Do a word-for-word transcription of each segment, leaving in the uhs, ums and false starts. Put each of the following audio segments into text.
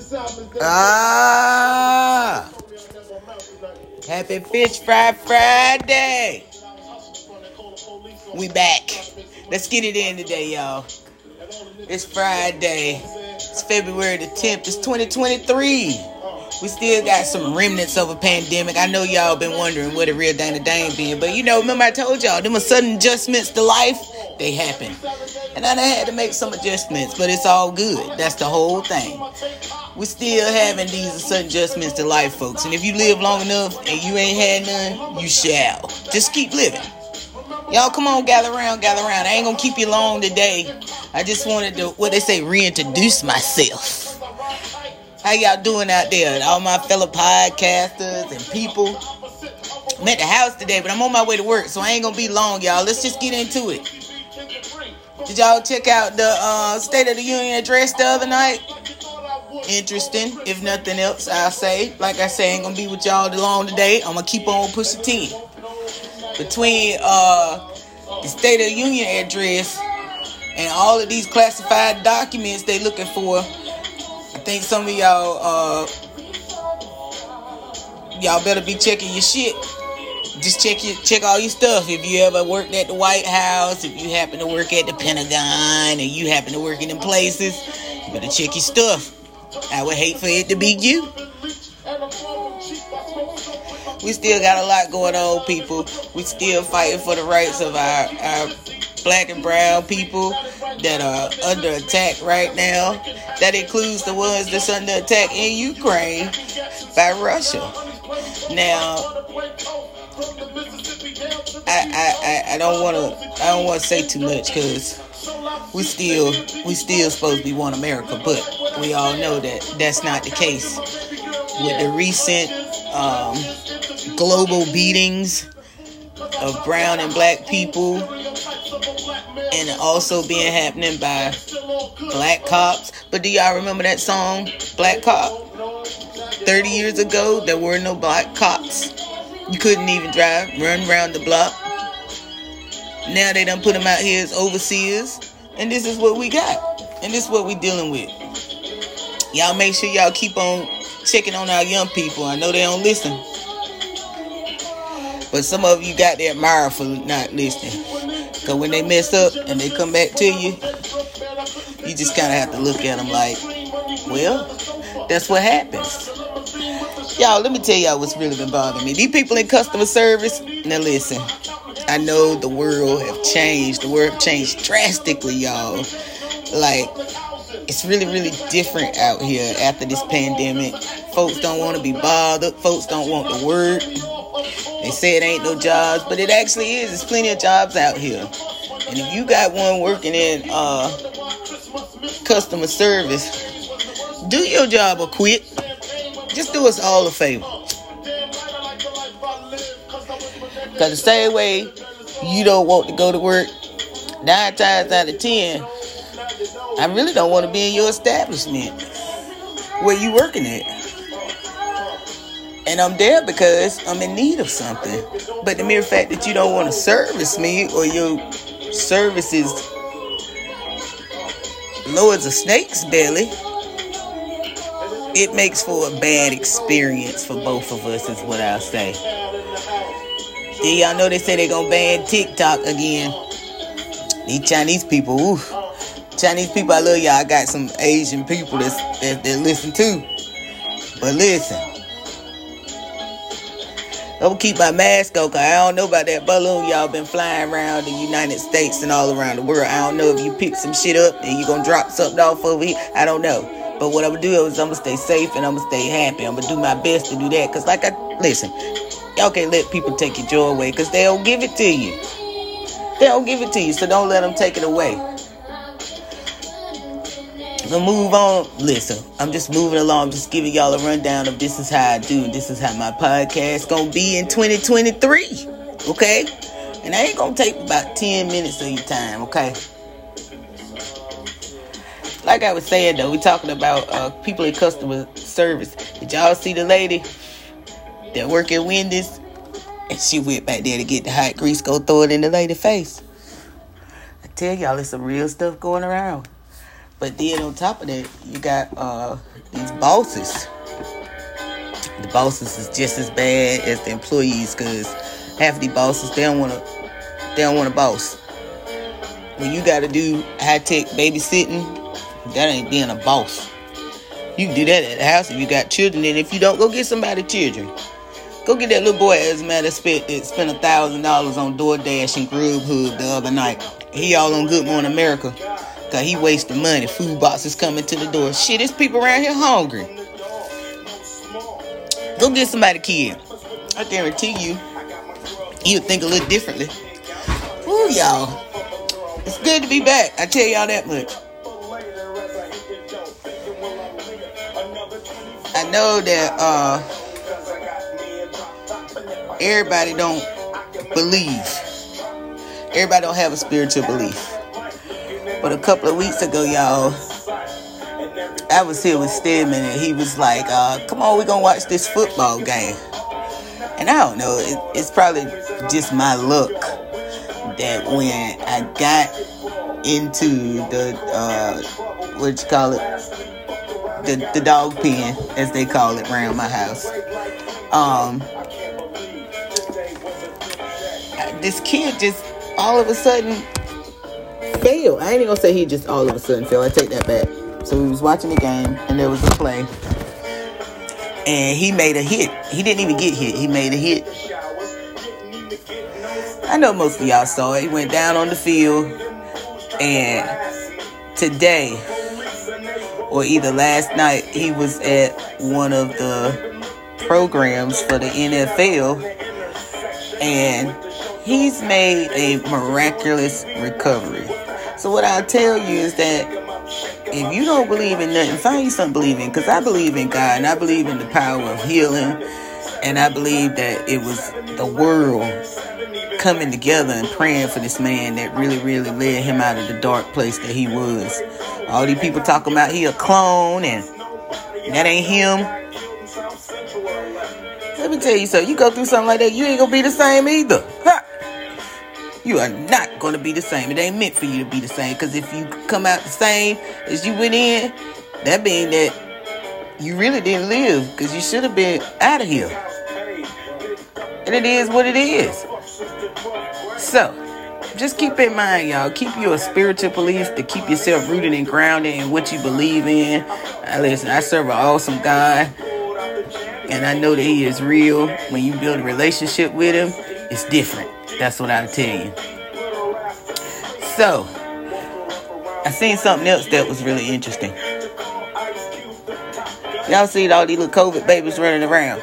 Ah, happy Fish Fry Friday. We back. Let's get it in today, y'all. It's Friday. It's February the tenth. It's twenty twenty-three. We still got some remnants of a pandemic. I know y'all been wondering what a real Dana Dane been. But you know, remember I told y'all, them are sudden adjustments to life. They happen. And I done had to make some adjustments, but it's all good. That's the whole thing. We still having these sudden adjustments to life, folks. And if you live long enough and you ain't had none, you shall. Just keep living. Y'all come on, gather around, gather around. I ain't gonna keep you long today. I just wanted to, what they say, reintroduce myself. How y'all doing out there? All my fellow podcasters and people. I'm at the house today, but I'm on my way to work, so I ain't gonna be long, y'all. Let's just get into it. Did y'all check out the uh, State of the Union address the other night? Interesting. If nothing else, I'll say. Like I say, I ain't gonna be with y'all long today. I'm gonna keep on pushing ten. Between uh, the State of the Union address and all of these classified documents they looking for, I think some of y'all uh, y'all better be checking your shit. Just check your check all your stuff. If you ever worked at the White House, if you happen to work at the Pentagon, and you happen to work in them places, you better check your stuff. I would hate for it to be you. We still got a lot going on, people. We still fighting for the rights of our, our black and brown people that are under attack right now. That includes the ones that's under attack in Ukraine by Russia. Now, I I, I, I don't want to I don't want to say too much because we still we still supposed to be one America, but we all know that that's not the case. With the recent um, global beatings of brown and black people, and also being happening by black cops. But do y'all remember that song, Black Cop? thirty years ago, there were no black cops. You couldn't even drive, run around the block. Now they done put them out here as overseers. And this is what we got. And this is what we dealing with. Y'all make sure y'all keep on checking on our young people. I know they don't listen. But some of you got to admire for not listening. Because when they mess up and they come back to you, you just kind of have to look at them like, well, that's what happens. Y'all, let me tell y'all what's really been bothering me. These people in customer service, now listen, I know the world have changed. The world have changed drastically, y'all. Like, it's really, really different out here after this pandemic. Folks don't want to be bothered. Folks don't want to work. They say it ain't no jobs, but it actually is. There's plenty of jobs out here. And if you got one working in uh, customer service, do your job or quit. Just do us all a favor. Because the same way you don't want to go to work, nine times out of ten, I really don't want to be in your establishment where you working at. And I'm there because I'm in need of something. But the mere fact that you don't want to service me, or your service is low as a snake's belly, it makes for a bad experience for both of us, is what I'll say. Then y'all know they say they're going to ban TikTok again. These Chinese people, ooh. Chinese people, I love y'all. I got some Asian people that's, that, that listen too. But listen. I'm going to keep my mask on, because I don't know about that balloon y'all been flying around the United States and all around the world. I don't know if you pick some shit up and you going to drop something off over here. I don't know. But what I'm going to do is I'm going to stay safe and I'm going to stay happy. I'm going to do my best to do that. Because like I, listen, y'all can't let people take your joy away because they don't give it to you. They don't give it to you, so don't let them take it away. So move on. Listen, I'm just moving along. I'm just giving y'all a rundown of this is how I do. This is how my podcast going to be in twenty twenty-three. Okay? And I ain't going to take about ten minutes of your time. Okay? Like I was saying, though, we talking about uh, people in customer service. Did y'all see the lady that work at Wendy's? And she went back there to get the hot grease, go throw it in the lady's face. I tell y'all, there's some real stuff going around. But then on top of that, you got uh, these bosses. The bosses is just as bad as the employees, because half of the bosses, they don't want to, they don't want a boss. When you got to do high-tech babysitting, that ain't being a boss. You can do that at the house if you got children, and if you don't, go get somebody children. Go get that little boy, as a matter of fact, that spent a thousand dollars on DoorDash and Grubhub the other night. He all on Good Morning America, because he wasting money. Food boxes coming to the door. Shit, there's people around here hungry. Go get somebody kid. I guarantee you, you'll think a little differently. Ooh, y'all. It's good to be back. I tell y'all that much. I know that uh, everybody don't believe. Everybody don't have a spiritual belief. But a couple of weeks ago, y'all, I was here with Stedman, and he was like, uh, come on, we're going to watch this football game. And I don't know, it, it's probably just my luck that when I got into the, uh, what you call it, the, the dog pen, as they call it around my house, um, this kid just all of a sudden failed. I ain't even gonna say he just all of a sudden failed. I take that back. So we was watching the game, and there was a play, and he made a hit. He didn't even get hit. He made a hit. I know most of y'all saw it. He went down on the field, and today, or either last night, he was at one of the programs for the N F L, and he's made a miraculous recovery. So what I'll tell you is that if you don't believe in nothing, find you something to believe in. Because I believe in God, and I believe in the power of healing, and I believe that it was the world coming together and praying for this man that really, really led him out of the dark place that he was. All these people talking about he a clone, and that ain't him. Let me tell you something. You go through something like that, you ain't gonna be the same either. Ha! You are not going to be the same. It ain't meant for you to be the same. Because if you come out the same as you went in, that means that you really didn't live. Because you should have been out of here. And it is what it is. So, just keep in mind, y'all. Keep your spiritual beliefs to keep yourself rooted and grounded in what you believe in. Now, listen, I serve an awesome God. And I know that he is real. When you build a relationship with him, it's different. That's what I'll tell you. So, I seen something else that was really interesting. Y'all seen all these little COVID babies running around?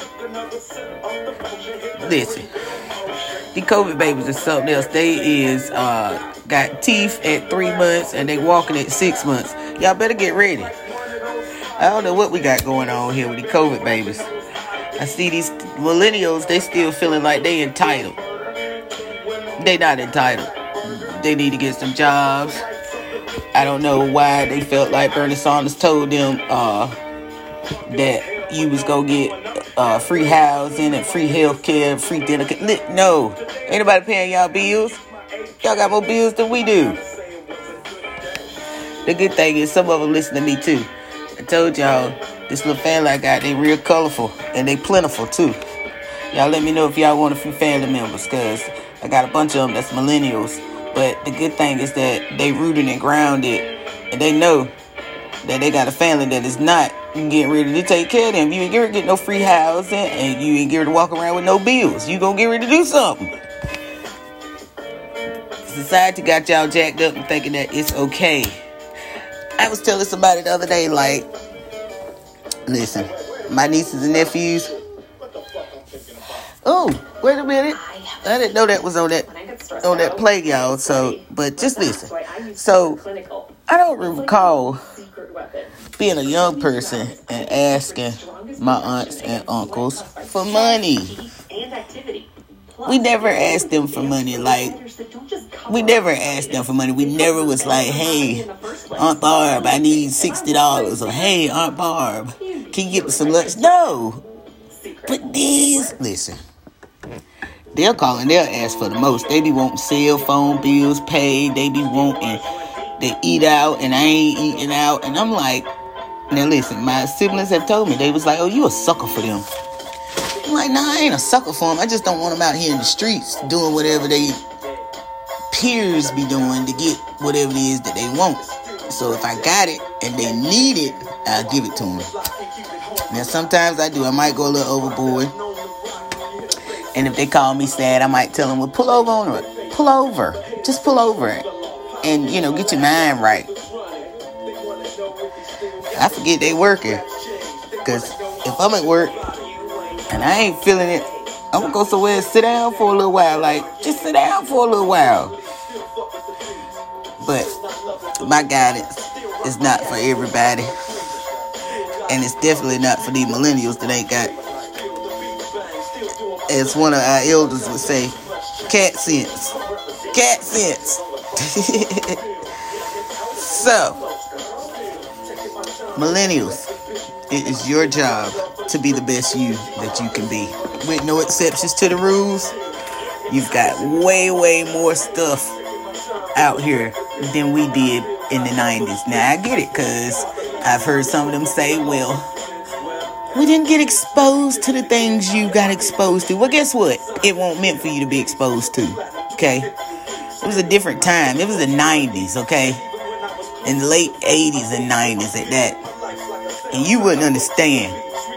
Listen, these COVID babies are something else. They is uh, got teeth at three months and they walking at six months. Y'all better get ready. I don't know what we got going on here with the COVID babies. I see these millennials, they still feeling like they entitled. They not entitled. They need to get some jobs. I don't know why they felt like Bernie Sanders told them uh, that you was gonna get uh, free housing and free health care, free dinner. No, ain't nobody paying y'all bills. Y'all got more bills than we do. The good thing is some of them listen to me too. I told y'all this little family I got, they real colorful and they plentiful too. Y'all let me know if y'all want a few family members, because I got a bunch of them that's millennials. But the good thing is that they rooted and grounded, and they know that they got a family that is not getting ready to take care of them. You ain't getting get no free housing, and you ain't getting to walk around with no bills. You gonna get ready to do something. Society got y'all jacked up and thinking that it's okay. I was telling somebody the other day, like, listen, my nieces and nephews. Oh, wait a minute. I didn't know that was on that on that play, y'all. So, but just listen. So, I don't recall being a young person and asking my aunts and uncles for money. We never asked them for money. Like, we never asked them for money. We never was like, hey, Aunt Barb, I need sixty dollars. Or, hey, Aunt Barb, can you get me some lunch? No. But these, listen. They'll call and they'll ask for the most. They be wanting cell phone bills paid. They be wanting they eat out and I ain't eating out. And I'm like, now listen, my siblings have told me, they was like, oh, you a sucker for them. I'm like, nah, I ain't a sucker for them. I just don't want them out here in the streets doing whatever they peers be doing to get whatever it is that they want. So if I got it and they need it, I'll give it to them. Now sometimes I do. I might go a little overboard. And if they call me sad, I might tell them, well, pull over on it. Pull over. Just pull over it. And, you know, get your mind right. I forget they working. Because if I'm at work and I ain't feeling it, I'm going to go somewhere and sit down for a little while. Like, just sit down for a little while. But my guidance is not for everybody. And it's definitely not for these millennials that ain't got, as one of our elders would say, cat sense. Cat sense. So, millennials, it is your job to be the best you that you can be. With no exceptions to the rules. You've got way, way more stuff out here than we did in the nineties. Now, I get it, because I've heard some of them say, well, we didn't get exposed to the things you got exposed to. Well, guess what? It wasn't meant for you to be exposed to, okay? It was a different time. It was the nineties, okay? In the late eighties and nineties at that. And you wouldn't understand.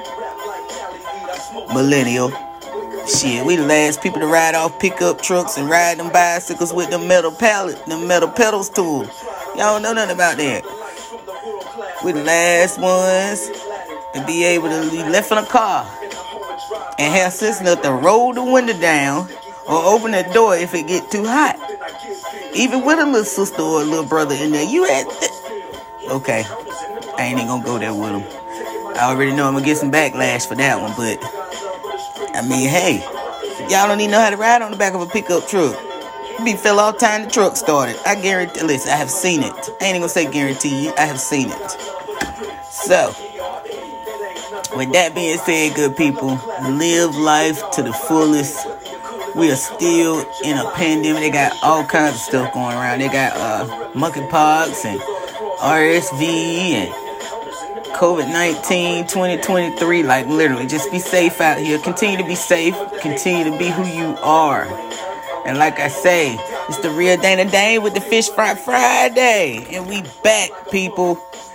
Millennial. Shit, we the last people to ride off pickup trucks and ride them bicycles with them metal pallet, them metal pedals to them. Y'all don't know nothing about that. We the last ones to be able to be left in a car and have sense enough to roll the window down or open the door if it get too hot. Even with a little sister or a little brother in there, you had th- okay, I ain't even gonna go there with them. I already know I'm gonna get some backlash for that one, but I mean, hey, y'all don't even know how to ride on the back of a pickup truck. You be fell all the time the truck started. I guarantee, listen, I have seen it. I ain't even gonna say guarantee you, I have seen it. So, with that being said, good people, live life to the fullest. We are still in a pandemic. They got all kinds of stuff going around. They got uh, monkeypox and R S V and covid nineteen twenty twenty-three. Like, literally, just be safe out here. Continue to be safe. Continue to be who you are. And like I say, it's the real Dana Dane with the Fish Fry Friday. And we back, people.